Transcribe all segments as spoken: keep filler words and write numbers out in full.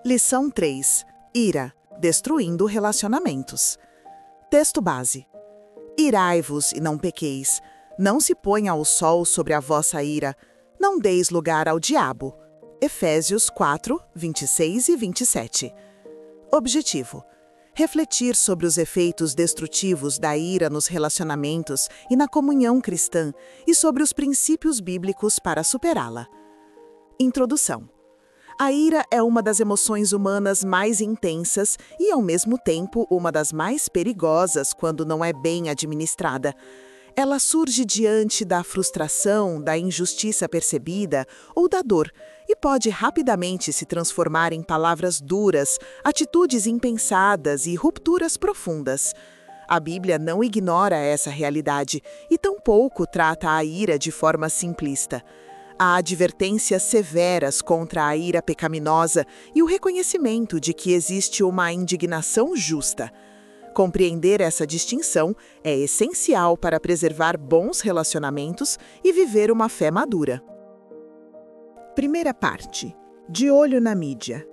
Lição três. Ira, destruindo relacionamentos. Texto base. Irai-vos e não pequeis. Não se ponha o sol sobre a vossa ira. Não deis lugar ao diabo. Efésios quatro, vinte e seis e vinte e sete. Objetivo: refletir sobre os efeitos destrutivos da ira nos relacionamentos e na comunhão cristã e sobre os princípios bíblicos para superá-la. Introdução. A ira é uma das emoções humanas mais intensas e, ao mesmo tempo, uma das mais perigosas quando não é bem administrada. Ela surge diante da frustração, da injustiça percebida ou da dor e pode rapidamente se transformar em palavras duras, atitudes impensadas e rupturas profundas. A Bíblia não ignora essa realidade e tampouco trata a ira de forma simplista. Há advertências severas contra a ira pecaminosa e o reconhecimento de que existe uma indignação justa. Compreender essa distinção é essencial para preservar bons relacionamentos e viver uma fé madura. Primeira parte. De olho na mídia.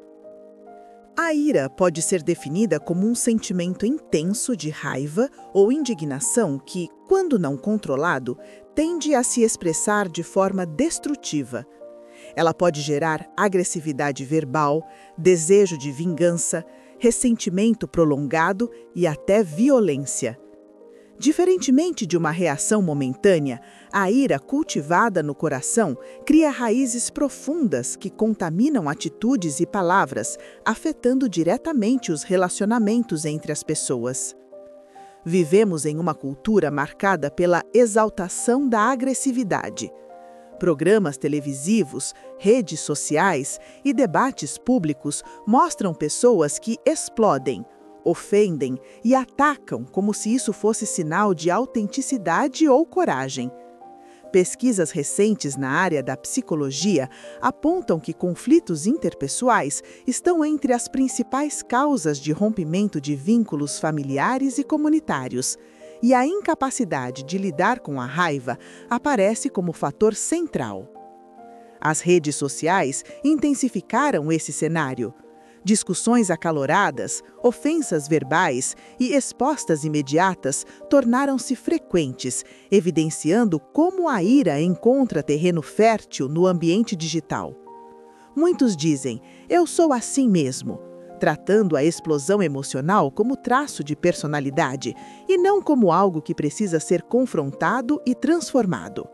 A ira pode ser definida como um sentimento intenso de raiva ou indignação que, quando não controlado, tende a se expressar de forma destrutiva. Ela pode gerar agressividade verbal, desejo de vingança, ressentimento prolongado e até violência. Diferentemente de uma reação momentânea, a ira cultivada no coração cria raízes profundas que contaminam atitudes e palavras, afetando diretamente os relacionamentos entre as pessoas. Vivemos em uma cultura marcada pela exaltação da agressividade. Programas televisivos, redes sociais e debates públicos mostram pessoas que explodem, ofendem e atacam como se isso fosse sinal de autenticidade ou coragem. Pesquisas recentes na área da psicologia apontam que conflitos interpessoais estão entre as principais causas de rompimento de vínculos familiares e comunitários, e a incapacidade de lidar com a raiva aparece como fator central. As redes sociais intensificaram esse cenário. Discussões acaloradas, ofensas verbais e expostas imediatas tornaram-se frequentes, evidenciando como a ira encontra terreno fértil no ambiente digital. Muitos dizem, eu sou assim mesmo, tratando a explosão emocional como traço de personalidade e não como algo que precisa ser confrontado e transformado.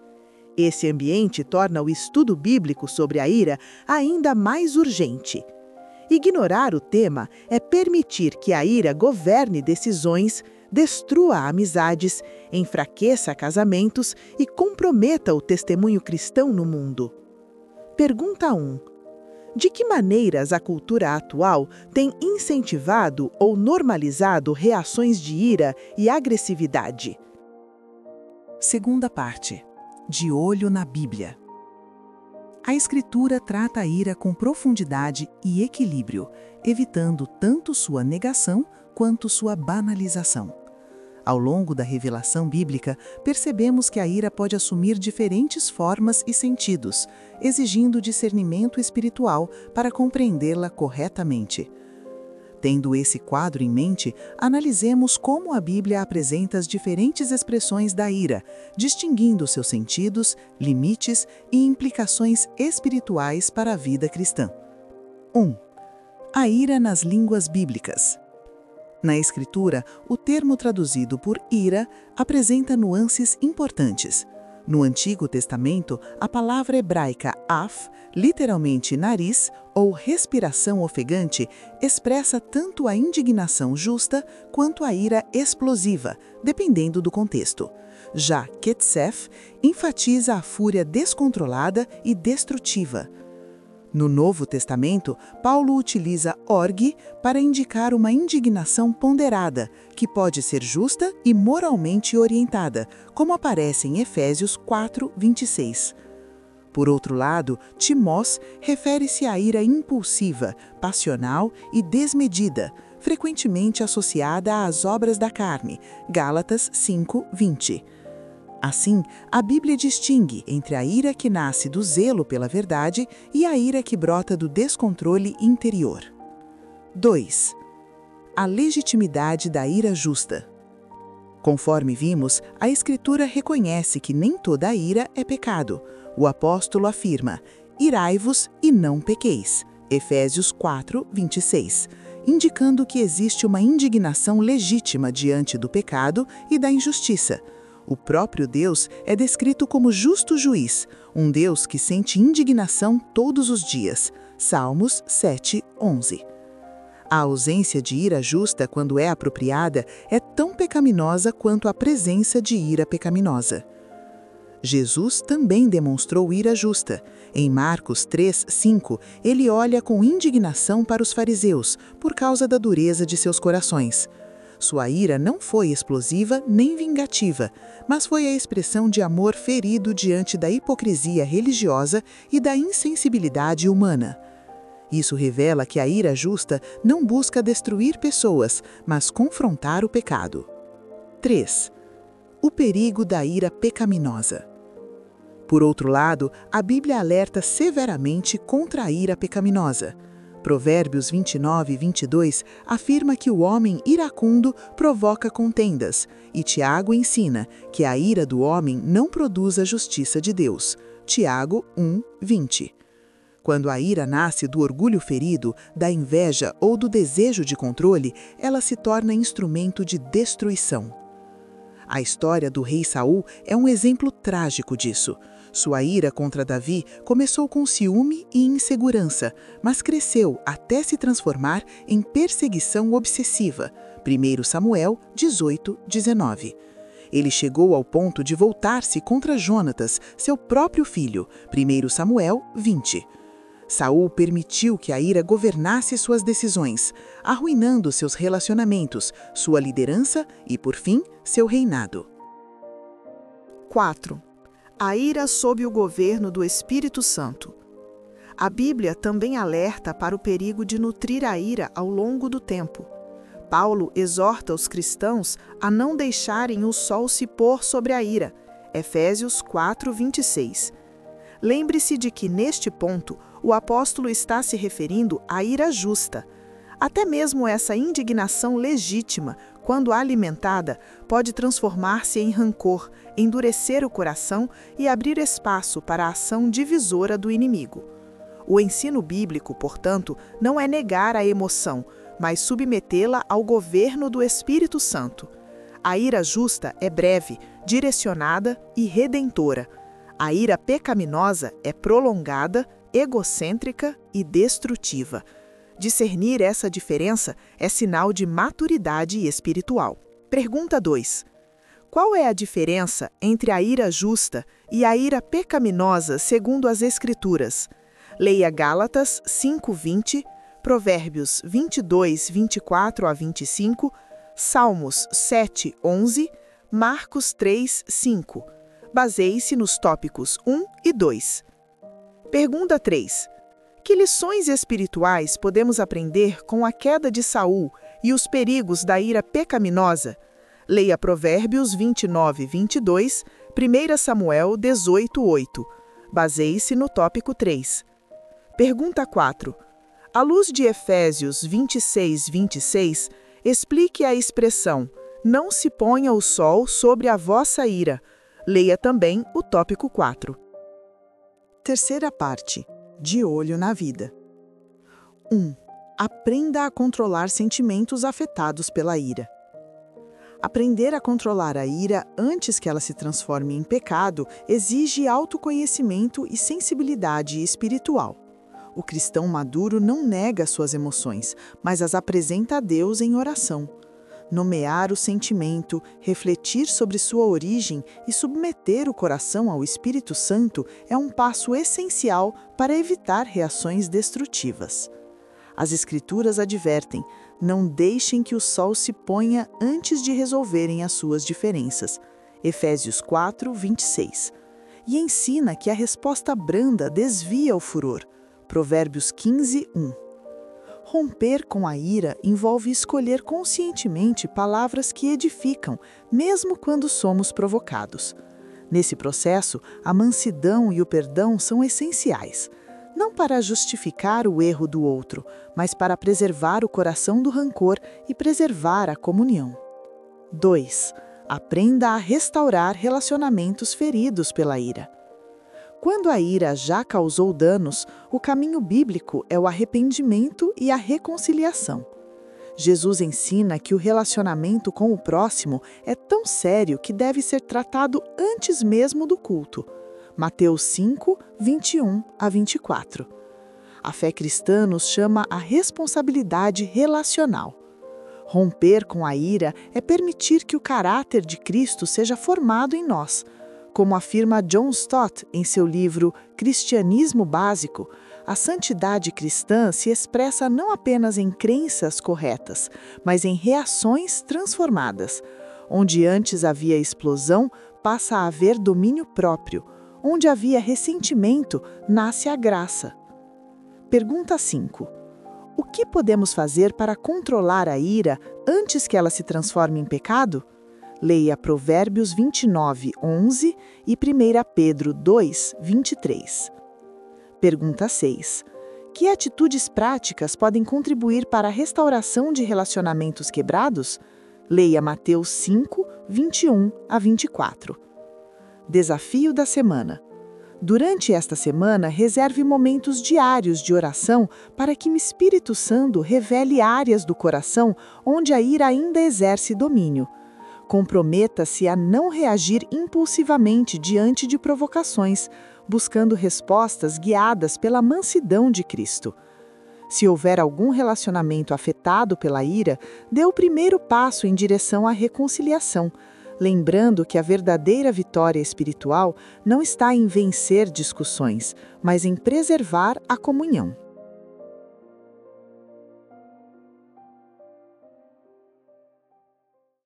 Esse ambiente torna o estudo bíblico sobre a ira ainda mais urgente. Ignorar o tema é permitir que a ira governe decisões, destrua amizades, enfraqueça casamentos e comprometa o testemunho cristão no mundo. Pergunta um. De que maneiras a cultura atual tem incentivado ou normalizado reações de ira e agressividade? Segunda parte. De olho na Bíblia. A Escritura trata a ira com profundidade e equilíbrio, evitando tanto sua negação quanto sua banalização. Ao longo da revelação bíblica, percebemos que a ira pode assumir diferentes formas e sentidos, exigindo discernimento espiritual para compreendê-la corretamente. Tendo esse quadro em mente, analisemos como a Bíblia apresenta as diferentes expressões da ira, distinguindo seus sentidos, limites e implicações espirituais para a vida cristã. um. A ira nas línguas bíblicas. Na Escritura, o termo traduzido por ira apresenta nuances importantes. No Antigo Testamento, a palavra hebraica af, literalmente nariz ou respiração ofegante, expressa tanto a indignação justa quanto a ira explosiva, dependendo do contexto. Já ketsef enfatiza a fúria descontrolada e destrutiva. No Novo Testamento, Paulo utiliza orgue para indicar uma indignação ponderada, que pode ser justa e moralmente orientada, como aparece em Efésios quatro, vinte e seis. Por outro lado, timós refere-se à ira impulsiva, passional e desmedida, frequentemente associada às obras da carne, Gálatas cinco, vinte. Assim, a Bíblia distingue entre a ira que nasce do zelo pela verdade e a ira que brota do descontrole interior. dois. A legitimidade da ira justa. Conforme vimos, a Escritura reconhece que nem toda a ira é pecado. O apóstolo afirma: irai-vos e não pequeis. Efésios quatro, vinte e seis, indicando que existe uma indignação legítima diante do pecado e da injustiça. O próprio Deus é descrito como justo juiz, um Deus que sente indignação todos os dias. Salmos sete, onze. A ausência de ira justa, quando é apropriada, é tão pecaminosa quanto a presença de ira pecaminosa. Jesus também demonstrou ira justa. Em Marcos três, cinco, ele olha com indignação para os fariseus, por causa da dureza de seus corações. Sua ira não foi explosiva nem vingativa, mas foi a expressão de amor ferido diante da hipocrisia religiosa e da insensibilidade humana. Isso revela que a ira justa não busca destruir pessoas, mas confrontar o pecado. três. O perigo da ira pecaminosa. Por outro lado, a Bíblia alerta severamente contra a ira pecaminosa. Provérbios vinte e nove, vinte e dois afirma que o homem iracundo provoca contendas, e Tiago ensina que a ira do homem não produz a justiça de Deus. Tiago um, vinte. Quando a ira nasce do orgulho ferido, da inveja ou do desejo de controle, ela se torna instrumento de destruição. A história do rei Saul é um exemplo trágico disso. Sua ira contra Davi começou com ciúme e insegurança, mas cresceu até se transformar em perseguição obsessiva. primeiro Samuel dezoito, dezenove. Ele chegou ao ponto de voltar-se contra Jonatas, seu próprio filho. primeiro Samuel vinte. Saul permitiu que a ira governasse suas decisões, arruinando seus relacionamentos, sua liderança e, por fim, seu reinado. quatro. A ira sob o governo do Espírito Santo. A Bíblia também alerta para o perigo de nutrir a ira ao longo do tempo. Paulo exorta os cristãos a não deixarem o sol se pôr sobre a ira. Efésios quatro, vinte e seis. Lembre-se de que, neste ponto, o apóstolo está se referindo à ira justa. Até mesmo essa indignação legítima, quando alimentada, pode transformar-se em rancor, endurecer o coração e abrir espaço para a ação divisora do inimigo. O ensino bíblico, portanto, não é negar a emoção, mas submetê-la ao governo do Espírito Santo. A ira justa é breve, direcionada e redentora. A ira pecaminosa é prolongada, egocêntrica e destrutiva. Discernir essa diferença é sinal de maturidade espiritual. Pergunta dois. Qual é a diferença entre a ira justa e a ira pecaminosa segundo as Escrituras? Leia Gálatas cinco, vinte, Provérbios vinte e dois, vinte e quatro a vinte e cinco, Salmos sete, onze, Marcos três, cinco. Baseie-se nos tópicos um e dois. Pergunta três. Que lições espirituais podemos aprender com a queda de Saul e os perigos da ira pecaminosa? Leia Provérbios vinte e nove, vinte e dois, primeiro Samuel dezoito, oito. Baseie-se no tópico três. Pergunta quatro. À luz de Efésios vinte e seis, vinte e seis, explique a expressão "não se ponha o sol sobre a vossa ira". Leia também o tópico quatro. Terceira parte. De olho na vida. um. Aprenda a controlar sentimentos afetados pela ira. Aprender a controlar a ira antes que ela se transforme em pecado exige autoconhecimento e sensibilidade espiritual. O cristão maduro não nega suas emoções, mas as apresenta a Deus em oração. Nomear o sentimento, refletir sobre sua origem e submeter o coração ao Espírito Santo é um passo essencial para evitar reações destrutivas. As Escrituras advertem: não deixem que o sol se ponha antes de resolverem as suas diferenças. Efésios quatro, vinte e seis. E ensina que a resposta branda desvia o furor. Provérbios quinze, um. Romper com a ira envolve escolher conscientemente palavras que edificam, mesmo quando somos provocados. Nesse processo, a mansidão e o perdão são essenciais, não para justificar o erro do outro, mas para preservar o coração do rancor e preservar a comunhão. dois. Aprenda a restaurar relacionamentos feridos pela ira. Quando a ira já causou danos, o caminho bíblico é o arrependimento e a reconciliação. Jesus ensina que o relacionamento com o próximo é tão sério que deve ser tratado antes mesmo do culto. Mateus cinco, vinte e um a vinte e quatro. A fé cristã nos chama a responsabilidade relacional. Romper com a ira é permitir que o caráter de Cristo seja formado em nós. Como afirma John Stott em seu livro Cristianismo Básico, a santidade cristã se expressa não apenas em crenças corretas, mas em reações transformadas. Onde antes havia explosão, passa a haver domínio próprio. Onde havia ressentimento, nasce a graça. Pergunta cinco. O que podemos fazer para controlar a ira antes que ela se transforme em pecado? Leia Provérbios vinte e nove, onze e primeira Pedro dois, vinte e três. Pergunta seis. Que atitudes práticas podem contribuir para a restauração de relacionamentos quebrados? Leia Mateus cinco, vinte e um a vinte e quatro. Desafio da semana. Durante esta semana, reserve momentos diários de oração para que o Espírito Santo revele áreas do coração onde a ira ainda exerce domínio. Comprometa-se a não reagir impulsivamente diante de provocações, buscando respostas guiadas pela mansidão de Cristo. Se houver algum relacionamento afetado pela ira, dê o primeiro passo em direção à reconciliação, lembrando que a verdadeira vitória espiritual não está em vencer discussões, mas em preservar a comunhão.